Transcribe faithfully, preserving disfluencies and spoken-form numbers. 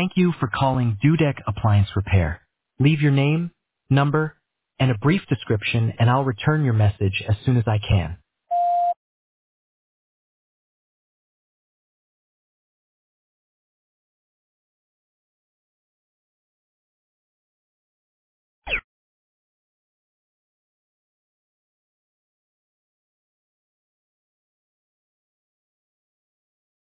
Thank you for calling Dudek Appliance Repair. Leave your name, number, and a brief description, and I'll return your message as soon as I can.